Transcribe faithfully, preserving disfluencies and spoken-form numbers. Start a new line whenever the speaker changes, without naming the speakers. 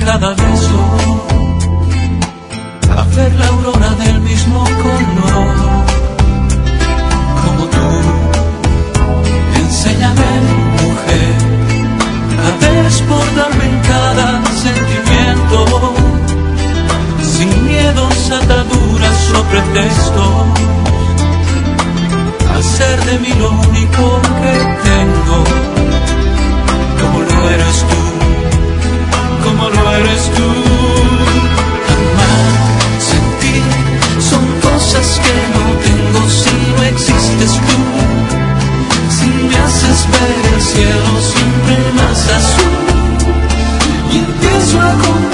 cada beso, a ver la aurora del mismo color, como tú. Enséñame, mujer, a desbordarme en cada sentimiento, sin miedos, ataduras o pretextos, hacer de mí lo único que tengo, como lo eres tú, como lo eres tú. Amar, sentir, son cosas que no tengo si no existes tú. Si me haces ver el cielo siempre más azul y empiezo a contar